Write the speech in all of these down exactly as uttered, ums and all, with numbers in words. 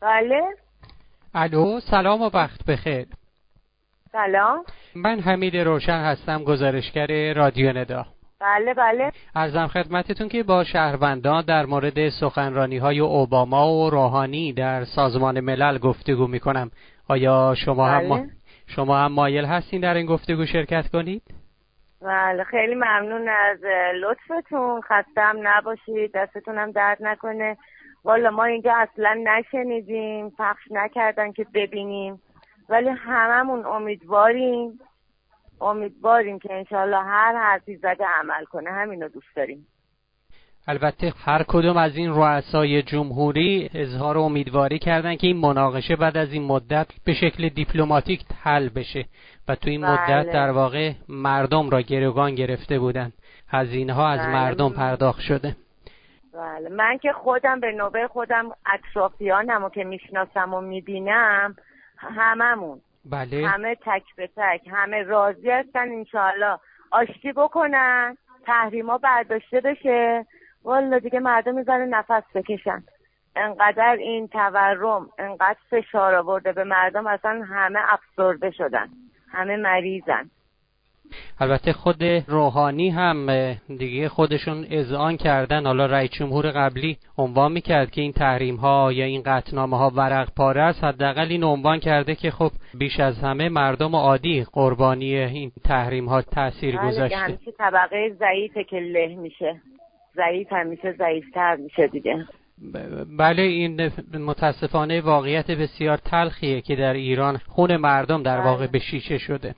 بله. الو، سلام و وقت بخیر. سلام. من حمید روشن هستم، گزارشگر رادیو ندا. بله بله. عرضم خدمتتون که با شهروندان در مورد سخنرانی‌های اوباما و روحانی در سازمان ملل گفتگو می‌کنم. آیا شما بله. هم شما هم مایل هستین در این گفتگو شرکت کنید؟ بله، خیلی ممنون از لطفتون. خستم نباشید، دستتون هم درد نکنه. والا ما اینجا اصلا نشنیدیم، پخش نکردن که ببینیم، ولی هممون امیدواریم امیدواریم که انشالله هر حرفی زده عمل کنه. همینو دوست داریم. البته هر کدوم از این رؤسای جمهوری اظهار امیدواری کردن که این مناقشه بعد از این مدت به شکل دیپلماتیک حل بشه و تو این بله. مدت در واقع مردم را گروگان گرفته بودن. هزینه ها از بله. مردم پرداخت شده. بله، من که خودم به نوبه خودم اطرافیانم و که میشناسم و میبینم، هممون بله. همه تک به تک همه راضی هستن انشاءالله آشتی بکنن، تحریما برداشته بشه. والا دیگه مردم میذاره نفس بکشن. انقدر این تورم انقدر فشار آورده به مردم، اصلا همه افسرده شدن، همه مریضن. البته خود روحانی هم دیگه خودشون اذعان کردن. حالا رئیس جمهور قبلی عنوان میکرد که این تحریم ها یا این قطعنامه ها ورق پاره است، حداقل این عنوان کرده که خب بیش از همه مردم عادی قربانی این تحریم ها تاثیر گذاشته. بله، همیشه طبقه ضعیفه که له میشه، ضعیف همیشه ضعیفتر میشه دیگه. بله، این متاسفانه واقعیت بسیار تلخیه که در ایران خون مردم در واقع به شیشه شده.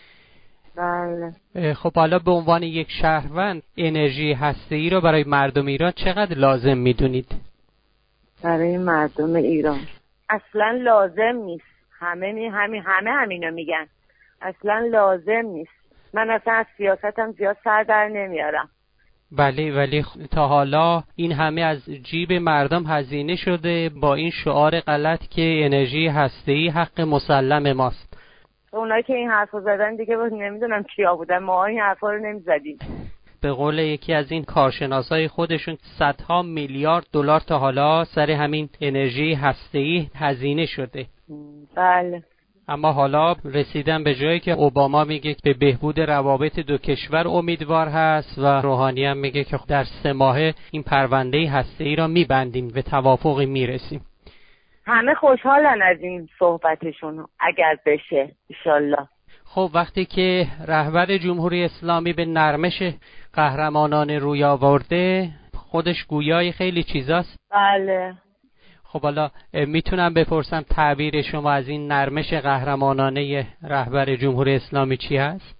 بله. خب حالا به عنوان یک شهروند انرژی هسته‌ای رو برای مردم ایران چقدر لازم میدونید؟ برای مردم ایران اصلا لازم نیست. همه می همین همه همینو میگن، اصلا لازم نیست. من اصلا از سیاستم زیاد سر در نمیارم. بله، ولی تا حالا این همه از جیب مردم هزینه شده با این شعار غلط که انرژی هسته‌ای حق مسلم ماست. اونایی که این حرفو زدن دیگه نمیدونم کیا بودن، ما این حرفا رو نمیزدیم. به قول یکی از این کارشناسای خودشون صدها میلیارد دلار تا حالا سر همین انرژی هسته‌ای هزینه شده. بله. اما حالا رسیدن به جایی که اوباما میگه به بهبود روابط دو کشور امیدوار هست و روحانی هم میگه که در سه ماهه این پرونده هسته‌ای را میبندیم، به توافقی میرسیم. همه خوشحالن از این صحبتشون اگر بشه انشالله. خب وقتی که رهبر جمهوری اسلامی به نرمش قهرمانان روی آورده، خودش گویای خیلی چیزاست. بله. خب حالا میتونم بپرسم تعبیر شما از این نرمش قهرمانانه رهبر جمهوری اسلامی چی هست؟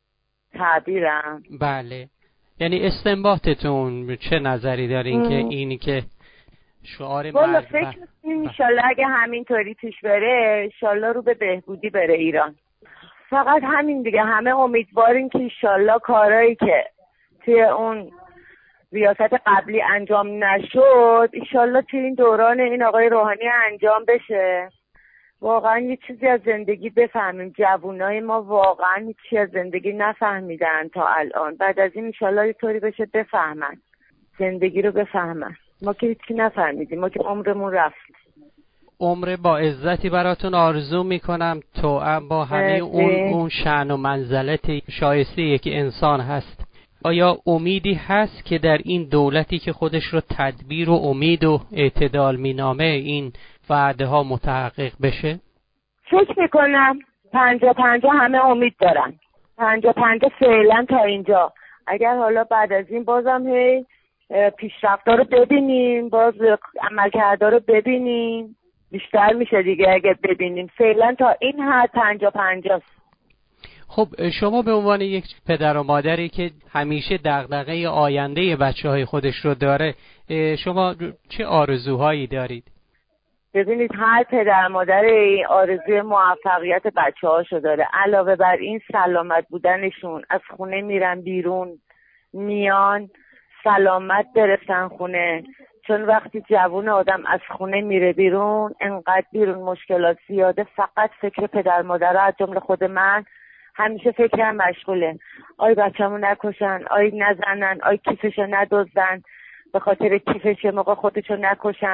تعبیرم؟ بله، یعنی استنباطتون چه نظری دارین که اینی که شعار مرد؟ والا فکر می‌کنم انشالله اگه همینطوری پیش بره انشالله رو به بهبودی بره ایران. فقط همین دیگه، همه امیدواریم که انشالله کارهایی که توی اون ریاست قبلی انجام نشد انشالله توی این دوران این آقای روحانی انجام بشه. واقعا یه چیزی از زندگی بفهمیم. جوانای ما واقعا هیچی از زندگی نفهمیدن تا الان. بعد از این انشالله یه طوری بشه بفهمن، زندگی رو بفهمن. ما که هیچی نفهمیدیم، ما که عمرمون رفت. عمر با عزتی براتون آرزو میکنم تو با همه اون اون شأن و منزلت شایسته که انسان هست. آیا امیدی هست که در این دولتی که خودش رو تدبیر و امید و اعتدال مینامه این وعده ها متحقق بشه؟ فکر میکنم پنجا پنجا همه امید دارن. پنجا پنجا فعلا تا اینجا. اگر حالا بعد از این بازم هی پیشرفت‌ها رو ببینیم، باز عملکردها رو ببینیم، بیشتر میشه دیگه اگه ببینیم. فعلا تا این حد پنجا پنجاست. خب شما به عنوان یک پدر و مادری که همیشه دغدغه آینده بچه‌های خودش رو داره، شما چه آرزوهایی دارید؟ ببینید هر پدر مادر آرزوی موفقیت بچه‌هاشو داره. علاوه بر این سلامت بودنشون، از خونه میرن بیرون، میان سلامت برسن خونه. چون وقتی جوون آدم از خونه میره بیرون، انقدر بیرون مشکلات زیاده. فقط فکر پدر مادر از جمله خود من همیشه فکرم مشغوله. آی بچه‌مو نکشن، آی نزنن، آی کیفشو ندزدن، به خاطر کیفش موقع خودشو نکشن،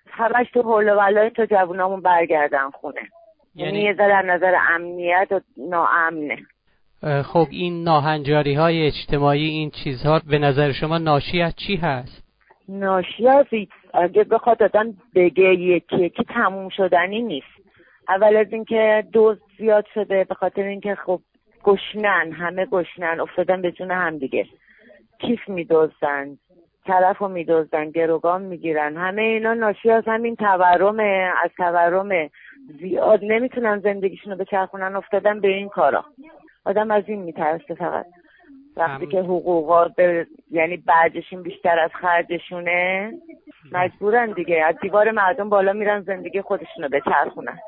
همش تو حول و ولای تا جوونامون برگردن خونه. یعنی یه ذره نظر امنیت و ناامنه. خب این ناهنجاری های اجتماعی، این چیزها به نظر شما ناشی از چی هست؟ ناشی از اگه بخواد آدم بگه یکی یکی تموم شدنی نیست. اول از اینکه دوز زیاد شده، به خاطر اینکه خب گشنن، همه گشنن، افتادن به جون هم دیگه. کیف میدوزن، طرفو میدوزن، گروگان میگیرن. همه اینا ناشی از همین تورمه. از تورم زیاد نمیتونن زندگیشونو بچرخونن، افتادن به این کارا. آدم از این میترسه فقط وقتی هم... که حقوقا به یعنی بعدشون بیشتر از خرجشونه، مجبورن دیگه از دیوار مردم بالا میرن زندگی خودشونو بچرخونن.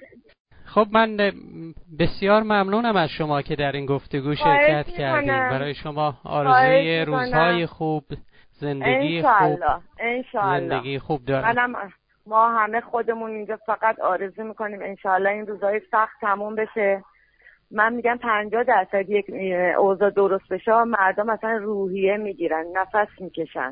خب من بسیار ممنونم از شما که در این گفتگو شرکت کردید. برای شما آرزوی روزهای خوب، زندگی خوب، زندگی خوب دارم. منم ما همه خودمون اینجا فقط آرزو میکنیم انشالله این روزهای سخت تموم بشه. من میگم پنجاه درصد یک اوضاع درست بشه مردم اصلا روحیه میگیرن، نفس میکشن.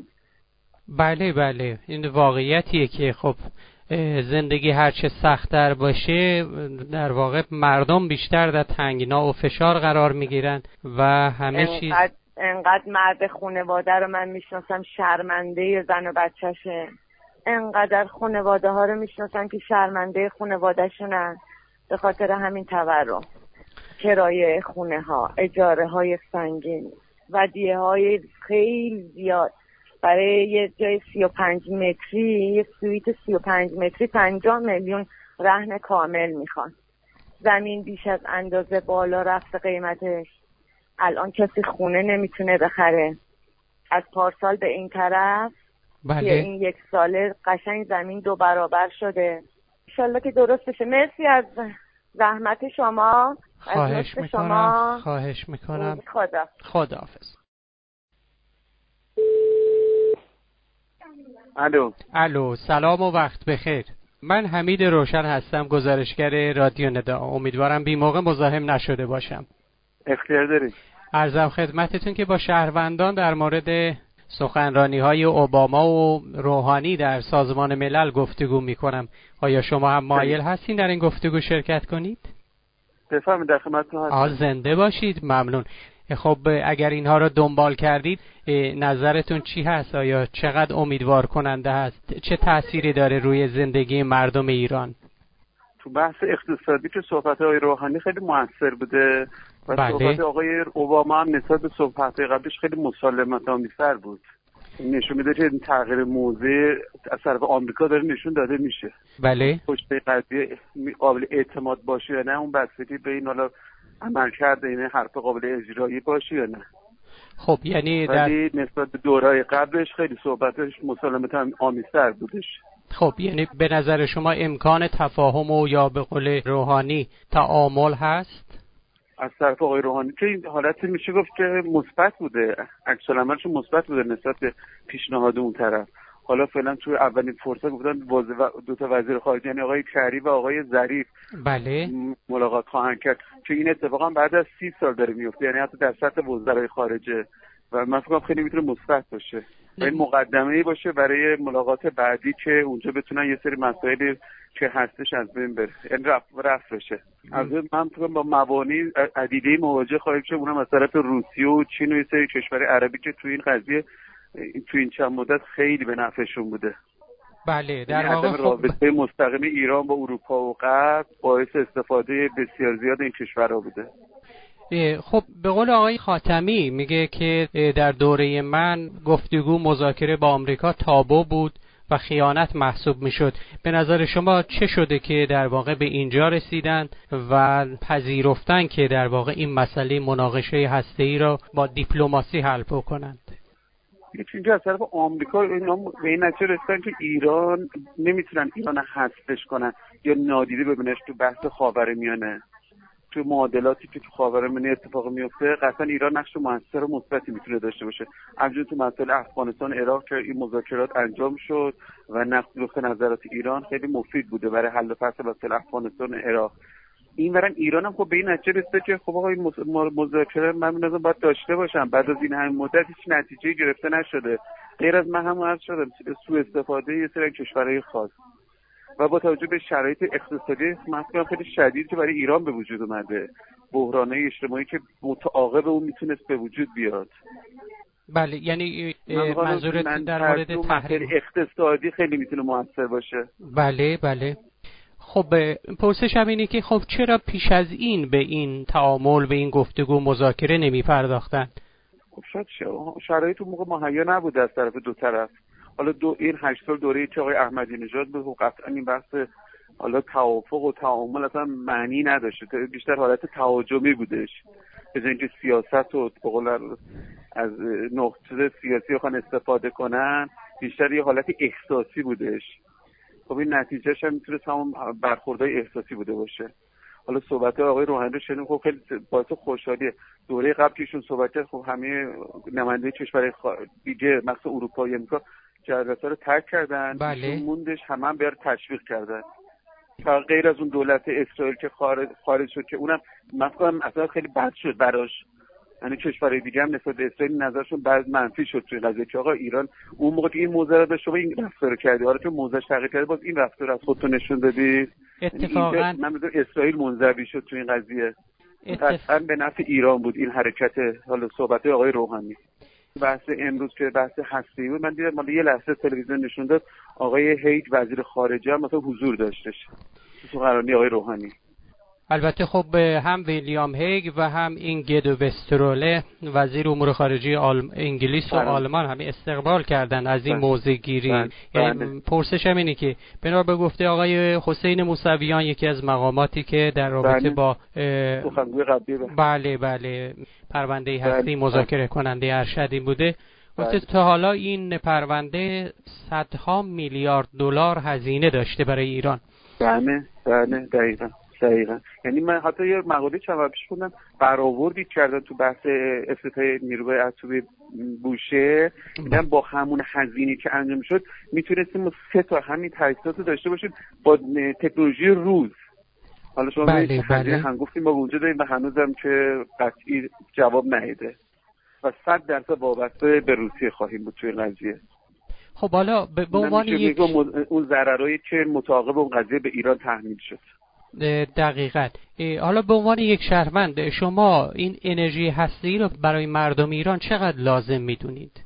بله بله، این واقعیتیه که خب زندگی هرچه سخت‌تر باشه در واقع مردم بیشتر در تنگنا و فشار قرار میگیرن و همه انقدر چیز. انقدر مرد خانواده رو من میشناسم شرمنده زن و بچه‌شه. انقدر خانواده ها رو میشناسم که شرمنده خانواده شونن به خاطر همین تورم. کرایه خونه ها، اجاره های سنگین، ودیعه های خیلی زیاد. برای یه جای سی و پنج متری، یه سویت سی و پنج متری پنجاه میلیون رهن کامل میخوان. زمین بیش از اندازه بالا رفته قیمتش. الان کسی خونه نمیتونه بخره. از پارسال به این طرف بله. که این یک ساله قشنگ زمین دو برابر شده. انشالله که درست بشه. مرسی از زحمت شما. خواهش میکنم شما. خواهش میکنم. خدا خداحافظ. الو الو سلام و وقت بخیر. من حمید روشن هستم، گزارشگر رادیو ندا. امیدوارم بی موقع مزاحم نشده باشم. اختیار دارید. عرضم خدمتتون که با شهروندان در مورد سخنرانی‌های اوباما و روحانی در سازمان ملل گفتگو می‌کنم. آیا شما هم مایل هستین در این گفتگو شرکت کنید؟ بفرمایید، در خدمتتون هستم. آ زنده باشید. ممنون. خب اگر اینها رو دنبال کردید نظرتون چی هست؟ آیا چقدر امیدوار کننده هست؟ چه تأثیری داره روی زندگی مردم ایران؟ تو بحث اقتصادی که صحبت‌های روحانی خیلی موثر بوده و بله. صحبت آقای اوباما هم نسبت به صحبت‌های قبلش خیلی مسالمت‌آمیزتر بود. نشون میده که این تغییر موضع از طرف آمریکا داره نشون داده میشه. بله. پشت قضیه قابل اعتماد باشه یا نه، اون بستگی به این حالا عمل کرده این حرف قابل اجرایی باشه یا نه. خب یعنی در... ولی نسبت به دورهای قبلش خیلی صحبتش مسالمت‌آمیزتر بودش. خب یعنی به نظر شما امکان تفاهم و یا به قول روحانی تعامل هست؟ از طرف آقای روحانی که این حالت میشه گفت که مثبت بوده، عکس العملش مثبت بوده نسبت به پیشنهاد اون طرف. حالا فعلا توی اولین فرصت گفتن دو تا وزیر خارجه یعنی آقای کری و آقای ظریف بله ملاقات خواهند کرد که این اتفاقا بعد از سی سال داره میفته، یعنی حتی در سطح وزرای خارجه و من فکر کنم خیلی میتونه مثبت باشه و این مقدمه‌ای باشه برای ملاقات بعدی که اونجا بتونن یه سری مسائلی که هستش از بین بره، این رفع رفع بشه. از من فکر کنم با موانع عدیده مواجه خواهیم شد، اونم از طرف روسیه و چین و یه سری کشور عربی که تو این قضیه تو این چند مدت خیلی به نفعشون بوده. بله در واقع خب رابطه مستقیم ایران با اروپا و غرب باعث استفاده بسیار زیاد این کشورها بوده. خب به قول آقای خاتمی میگه که در دوره من گفتگو مذاکره با آمریکا تابو بود و خیانت محسوب میشد. به نظر شما چه شده که در واقع به اینجا رسیدن و پذیرفتن که در واقع این مسئله مناقشه هسته‌ای را با دیپلماسی حل بکنند؟ یکی از طرف آمریکا اینا به این نتیجه رسیدن که ایران نمیتونن ایران حذفش کنن یا نادیده ببیننش تو بحث خاورمیانه. تو معادلاتی که تو خاورمیانه اتفاق میفته قطعا ایران نقش موثر و مثبتی میتونه داشته باشه. همچنین تو مسائل افغانستان، عراق که این مذاکرات انجام شد و نقد نظرات ایران خیلی مفید بوده برای حل و فصل مسائل افغانستان و عراق. این ورن ایران هم خب به این نتیجه رسیده که خب آقا این مذاکره من می‌نظرم باید داشته باشم. بعد از این همین مدت هیچ نتیجه‌ای گرفته نشده غیر از من هم عرض شدم سوء استفاده یه سری کشورهای خاص و با توجه به شرایط اقتصادی مثلا خیلی شدید که برای ایران به وجود اومده، بحران‌های اجتماعی که متعاقب اون میتونست به وجود بیاد. بله، یعنی منظورت در مورد تحریم اقتصادی خیلی میتونه موثر باشه. بله بله. خب پرسشم اینه که خب چرا پیش از این به این تعامل، به این گفتگو، مذاکره نمی پرداختن؟ خب شاید شرایط اون موقع مهیا نبوده از طرف دو طرف. حالا دو این هشت سال دوره که آقای احمدی نژاد بود، قطعا این بحث حالا توافق و تعامل اصلا معنی نداشته، بیشتر حالت تهاجمی بودش. به جای اینکه سیاست و به قول از نقطه سیاسی بخوان استفاده کنن، بیشتر یه حالت احساسی بودش. خب این نتیجهش هم میتونه تمام برخوردهای احساسی بوده باشه. حالا صحبت آقای روحانی رو شنیدیم، خب خیلی باعث خوشحالیه. دوره قبل که ایشون صحبت کرد، خب همه نماینده کشورهای دیگه مثلا اروپا و امریکا جلسه رو ترک کردن. بله. ایشون موندش، همه هم بیار تشویق کردن. فقط غیر از اون دولت اسرائیل که خارج خارج شد که اونم مثلا اصلا خیلی بد شد براش. یعنی کشورهای دیگه هم نسبت به اسرائیل نظرشون بعض منفی شد توی قضیه که آقا ایران اون موقع که این موضوع رو به شما این رفتار رو کردی، حالا که موضوعش تغییر کرده باز این رفتار از خودتون نشون دادی. اتفاقا من میگم اسرائیل منزوی شد توی این قضیه. اتف... قطعا به نفع ایران بود این حرکت. حالا صحبت آقای روحانی بحث امروز که بحث هسته‌ای بود، من دیدم مال یه لحظه تلویزیون نشون داد آقای هیج وزیر خارجه هم مثلا حضور داشتش تو سخنرانی آقای روحانی. البته خب هم ویلیام هیگ و هم این گدو وستروله وزیر امور خارجه آلم... انگلیس و آلمان هم استقبال کردن از این موضع گیری. یعنی پرسشم اینه که بنا به گفته آقای حسین موسویان، یکی از مقاماتی که در رابطه با سخنگوی قبلی بله بله پرونده هستی مذاکره کننده ارشدی بوده، گفته تا حالا این پرونده صدها میلیارد دلار هزینه داشته برای ایران. بله بله دقیقاً دقیقاً. یعنی من حتی یه مقاله چند وقت پیش خوندم برآوردی کردن تو بحث افتتاح نیروی اتمی بوشه، میگن با همون هزینه که انجام شد میتونستیم سه تا همین تجهیزات داشته باشیم با تکنولوژی روز. حالا شما بله هزینه هم گفتیم با وجود این و هنوزم که قطعی جواب نداده و صد درصد وابسته به روسیه خواهیم بود توی قضیه. خب حالا به عنوان یک اون ضررایی که متعاقب اون قضیه به ایران تحمیل شد. دقیقاً. حالا به عنوان یک شهروند شما این انرژی هسته‌ای رو برای مردم ایران چقدر لازم میدونید؟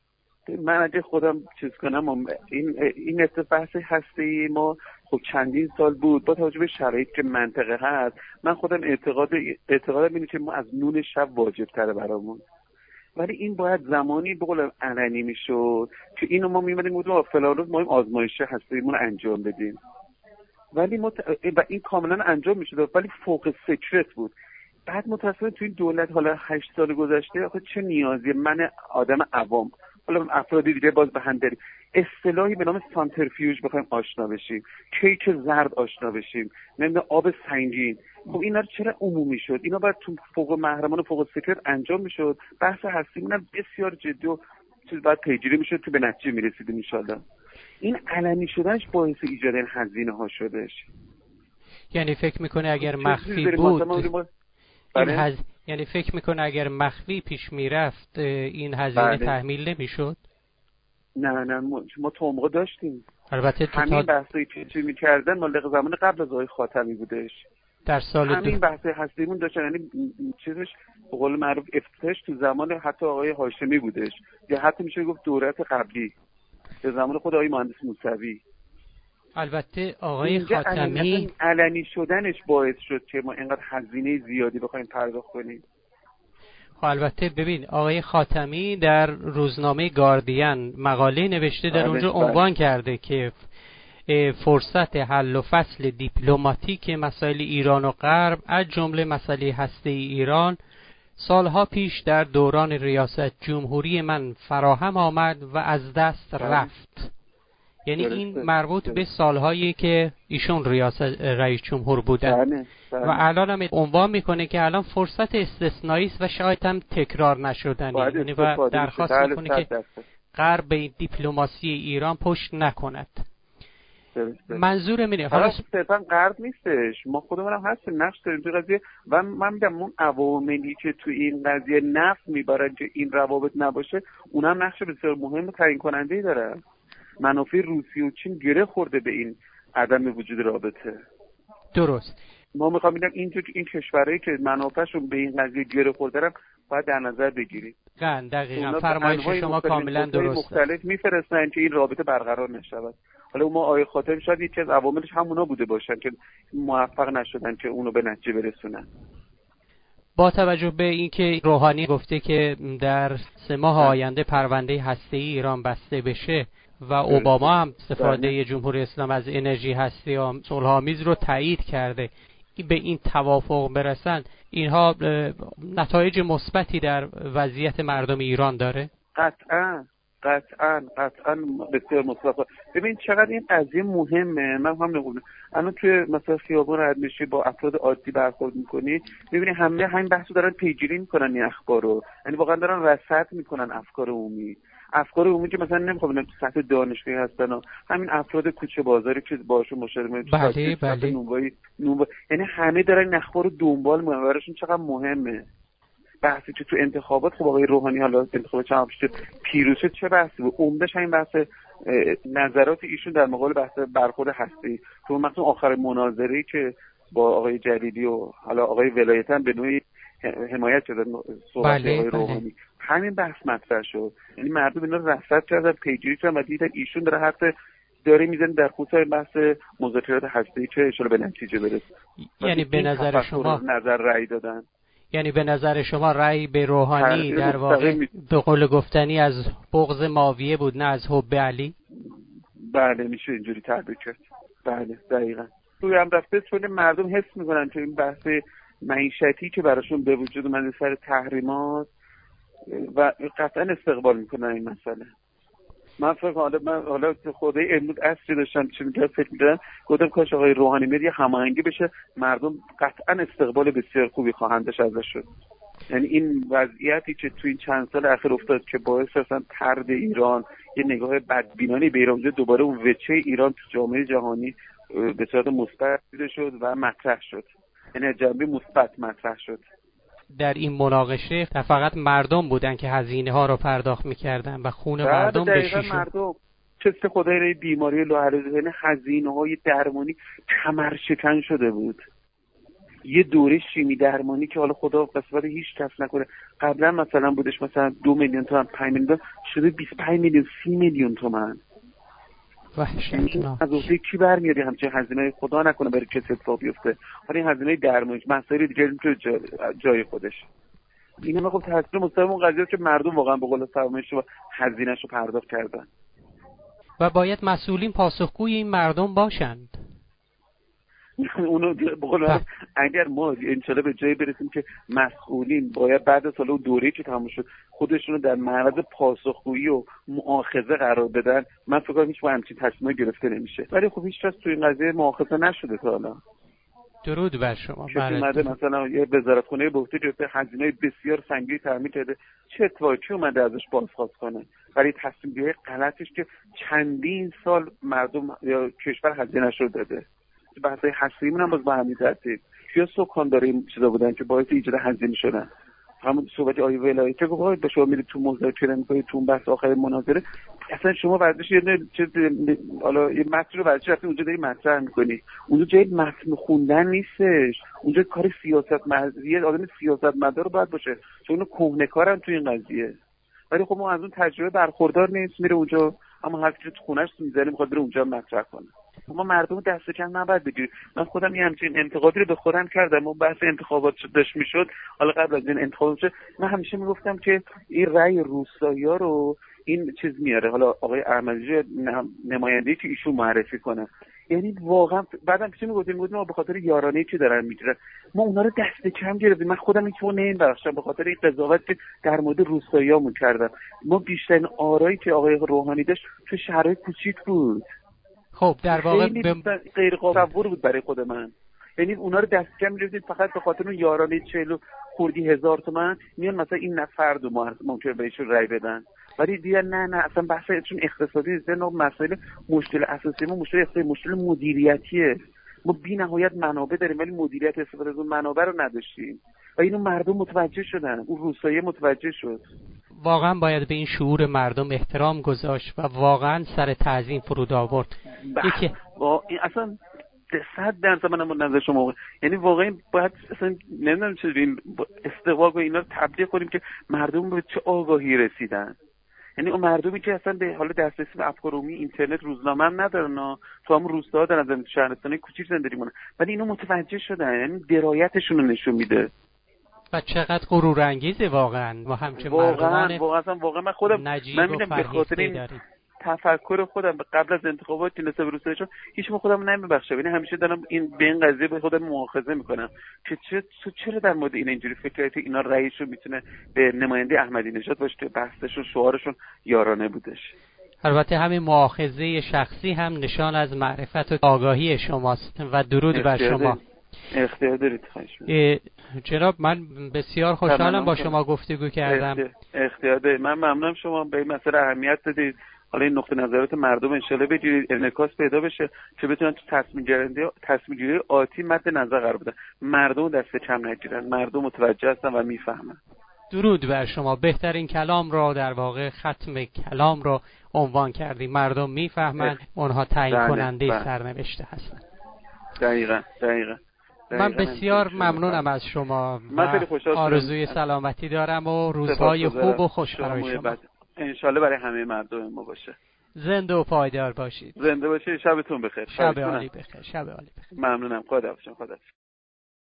من اگه خودم چیز کنم این این بحث هسته‌ای ما خب چندین سال بود، با توجه به شرایطی که منطقه هست من خودم اعتقاد اعتقادم اینه که ما از نون شب واجب تره برامون، ولی این باید زمانی به قول علنی میشد که اینو ما میمدیم بودیم فلان روز ما این آزمایش هسته‌ایمون رو انجام بدیم، ولی مت... و این کاملا انجام میشد ولی فوق سکرت بود. بعد متأسفانه تو این دولت حالا هشت سال گذشته آخه چه نیازی من آدم عوام، حالا افرادی دیگه باز به هم داریم، اصطلاحی به نام سانترفیوژ بخوایم آشنا بشیم، کیک زرد آشنا بشیم، نمیدونم آب سنگین، خب اینا رو چرا عمومی شد؟ اینا باید تو فوق محرمان و فوق سکرت انجام میشد. بحث هستیمون هم بسیار جدی و چیز بعد پیگیری میشد تو به نتیجه میرسیدیم ان شاءالله. این علنی شدنش باعث ایجاد این هزینه ها شدش. یعنی فکر میکنه اگر مخفی بود این هز... یعنی فکر میکنه اگر مخفی پیش میرفت این هزینه بله. تحمیل نمیشد؟ نه نه ما, ما تو موقع داشتیم. البته تو همین تا... بحثی که چی میکردن مال زمان قبل از آقای خاتمی بودش. در سال همین دو... بحث هستیمون داشتن، یعنی چیزش به قول معروف افتتاحش تو زمان حتی آقای هاشمی بودش یا حتی میشه گفت دولت قبلی به زمان خود آقای مهندس موسوی. البته آقای خاتمی علنی شدنش باعث شد که ما اینقدر هزینه زیادی بخوایم پرداخت کنیم. خب البته ببین آقای خاتمی در روزنامه گاردین مقاله نوشته، در اونجا عنوان کرده که فرصت حل و فصل دیپلماتیک مسائل ایران و غرب از جمله مسئله هسته‌ای ایران سالها پیش در دوران ریاست جمهوری من فراهم آمد و از دست رفت. یعنی این مربوط به سالهایی که ایشون ریاست رئیس جمهور بودن و الان هم عنوان میکنه که الان فرصت استثنایی است و شاید هم تکرار نشدنی، یعنی و درخواست میکنه که غرب به دیپلماسی ایران پشت نکند. منظور منه حالا صرفا قرض نیستش، ما خودمون هم هستیم نقش داریم تو قضیه و من میگم اون عواملی که تو این قضیه نفع میبرن که این روابط نباشه اونم نقش بسیار مهم و تعیین کننده‌ای داره. منافع روسیه و چین گره خورده به این عدم وجود رابطه. درست. ما میخوام بگم این تو این کشورهایی که منافعشون به این قضیه گره خورده باید در نظر بگیرید. دقیقاً فرمایش شما کاملا درسته. مختلف میفرستن که این رابطه برقرار نشود. حالا ما آیه خاطر شاید یکی از عواملش همونا بوده باشن که موفق نشدن که اونو به نتیجه برسونن. با توجه به اینکه روحانی گفته که در سه ماه آینده پرونده هسته‌ای ایران بسته بشه و اوباما هم استفاده جمهوری اسلامی از انرژی هسته صلح‌آمیز رو تایید کرده، به این توافق برسن، اینها نتایج مثبتی در وضعیت مردم ایران داره؟ قطعاً قطعاً قطعاً بسیار مثبت. ببین چقدر این قضیه مهمه. من هم نگم الان توی مثلا خیابون رد میشی با افراد عادی برخورد میکنی، میبینی همه همین بحثو دارن پیگیری میکنن این اخبارو، یعنی واقعا دارن رصد میکنن افکار عمومی افکار عمومی که مثلا نمیخوام بگم سطح دانشگاهی هستن و همین افراد کوچه بازاری که باشون مشاهده بله بله نونوایی نونوایی، یعنی همه دارن این اخبارو دنبال میکنن. براشون چقدر مهمه. بحثی که تو انتخابات خب آقای روحانی حالا انتخابات چند پیش پیروز شد چه بحثی بود؟ عمدش همین بحث نظرات ایشون در مقابل بحث برخورد هستی تو مثلا آخر مناظری که با آقای جلیلی و حالا آقای ولایت هم به نوعی حمایت شدن صحبت بله، آقای روحانی بله. همین بحث مطرح شد. یعنی مردم اینا رصد کردن، پیگیری کردن و دیدن ایشون داره حرف داره میزنه در خصوص بحث مذاکرات هسته‌ای که ان شاءالله به نتیجه برسه. یعنی به نظر شما نظر رأی دادن یعنی به نظر شما رأی به روحانی در واقع به قول گفتنی از بغض ماویه بود نه از حب علی؟ بله میشه اینجوری تعبیر کرد. بله دقیقاً. توی هم رفته چون مردم حس میکنن که این بحث معیشتی که براشون به وجود اومده سر تحریمات و قطعا استقبال میکنن این مسئله. من فکر حالا من حالا خدای امروز عصری داشتم چه میگم فکر می‌کردم گفتم کاش آقای روحانی میاد یه هماهنگی بشه، مردم قطعا استقبال بسیار خوبی خواهند داشت ازش شد. یعنی این وضعیتی که تو این چند سال اخیر افتاد که باعث اصلا طرد ایران یه نگاه بدبینانه به ایران دوباره اون وجه ایران تو جامعه جهانی به صورت مثبت دیده شد و مطرح شد، یعنی جنبه مثبت مطرح شد. در این مناقشه فقط مردم بودن که هزینه ها رو پرداخت می‌کردن و خون مردم بشیشون. مردم چه خدای بیماری لاعلاجی هزینه‌های درمانی کمرشکن شده بود. یه دوره شیمی درمانی که حالا خدا قسمت هیچ کس نکنه قبلا مثلا بودش مثلا دو میلیون تومان پنج میلیون شده بیست و پنج میلیون سی میلیون تومان. وحشتناک. از اون کی برمیاد همچین هزینه‌ای خدا نکنه برای کسی اتفاق بیفته. حالا این هزینه درمانی مسائل دیگه تو جا... جای خودش. اینا خب تاثیر مستقیم اون قضیه که مردم واقعا به قول فرمایش رو هزینه‌شو پرداخت کردن و باید مسئولین پاسخگوی این مردم باشند. اونو بقول اگر ما انشالله به جایی برسیم که مسئولین باید بعد از سال دوره‌ای که تموم شد خودشونو در معرض پاسخگویی و مؤاخذه قرار بدن، من فکر کنم هیچ همچین تصمیمی گرفته نمیشه. ولی خب هیچ کس تو این قضیه مؤاخذه نشده تا حالا. درود بر شما. اومده مثلا یه وزارتخونه به عهده گرفته هزینه بسیار سنگینی تامین کرده، چه اتفاقی اومده ازش بازخواست کنه؟ برای تصمیم گیری غلطش که چندین سال مردم یا کشور هزینه شده داده. بحثای هستیمون هم باز با همین ترتیب کیا سکاندار این چیزا بودن که باعث ایجاد هزینه شدن. همون صحبت آیه ولایت که گفت به شما میرید تو مذاکره میکنید تو بحث آخر مناظره اصلا شما ورزش یه چیز حالا یه متن رو ورزش رفتی اونجا داری مطرح میکنی، اونجا جای متن خوندن نیستش، اونجا کار سیاست مداری آدم سیاست مدار باید باشه چون اونو کهنه‌کارن تو این قضیه. ولی خب ما از اون تجربه برخوردار نیست، میره اونجا اما هر کی تو خونه‌اش میذاره میخواد بره اونجا مطرح کنه. ما مردم دست کم نباید بگیریم. من خودم یه همچین انتقادی رو به خودم کردم و بحث انتخابات داشت میشد، حالا قبل از این انتخابات شد من همیشه میگفتم که این رأی روستایی‌ها رو این چیز میاره، حالا آقای احمدی نماینده‌ای که ایشون معرفی کنه، یعنی واقعا بعدم پیش میگفتیم میگفتیم ما به خاطر یارانه‌ای که دارن میگیرن ما اونا رو دست کم گرفتیم. من خودم این که نمیبخشم به خاطر این قضاوت که در مورد روستایی‌هامون کردم. ما بیشترین آرایی که آقای روحانی داشت تو شهرهای کوچیک بود. خب در واقع به... غیر قابل تصور بود برای خود من. یعنی اونا رو دست کم می‌گرفتید فقط به خاطر اون یارانه چهل و خردی هزار تومان میان مثلا این نفر دو ماه ممکنه بهشون رای بدن. ولی دیگه نه نه اصلا بحث چون اقتصادی است، نه مسائل مشکل اساسی ما مشکل اقتصادی، مشکل مدیریتیه. ما بی نهایت منابع داریم ولی مدیریت استفاده از اون منابع رو نداشتیم و اینو مردم متوجه شدن، اون روسایه متوجه شد. واقعا باید به این شعور مردم احترام گذاشت و واقعا سر تعظیم فرود آورد. یکی اصلا صد درصد منم نظر شما، یعنی واقعا باید اصلا نمیدونم چه این استقبال و اینا رو تبلیغ کنیم که مردم به چه آگاهی رسیدن. یعنی اون مردمی که اصلا به حال دسترسی به افکار عمومی اینترنت روزنامه هم ندارن، تو هم روستا دارن، از شهرستانای کوچیک زندگی میکنن، ولی اینو متوجه شدن، یعنی درایتشون رو نشون میده. و چقدر غرور انگیزه واقعا ما همچون مردمان واقعا واقعا من خودم من میگم به خاطر این تفکر خودم قبل از انتخابات که نسبت به روستا هیچ ما خودم نمیبخشم، یعنی همیشه دارم این به این قضیه به خودم مؤاخذه میکنم که چه چرا در مورد این اینجوری فکر کردی اینا رئیسشون میتونه به نماینده احمدی نژاد باشه، تو بحثشون شعارشون یارانه بودش. البته همین مؤاخذه شخصی هم نشان از معرفت و آگاهی شماست و درود بر شما. اختیار دارید. خواهش جناب من بسیار خوشحالم با شما گفتگو کردم. اختیار دارید. من ممنونم شما به این مسئله اهمیت دادید. حالا این نقطه نظرات مردم انشالله بگیرید، انعکاس پیدا بشه که بتونن تو تصمیم گیری تصمیم گیری آتی مد نظر قرار بدن. مردم دست کم نگیرن، مردم متوجه هستن و میفهمن. درود بر شما. بهترین کلام را در واقع ختم کلام را عنوان کردیم. مردم میفهمن، اونها تعیین کننده سرنوشت هستن. دقیقاً دقیقاً. من بسیار ممنونم از شما و آرزوی سلامتی دارم و روزهای خوب و خوش برای شما. انشالله برای همه مردم ما باشه. زنده و پایدار باشید. زنده باشید. شبتون بخیر. شب عالی بخیر. شب عالی بخیر. ممنونم. خداحافظ. خداحافظ.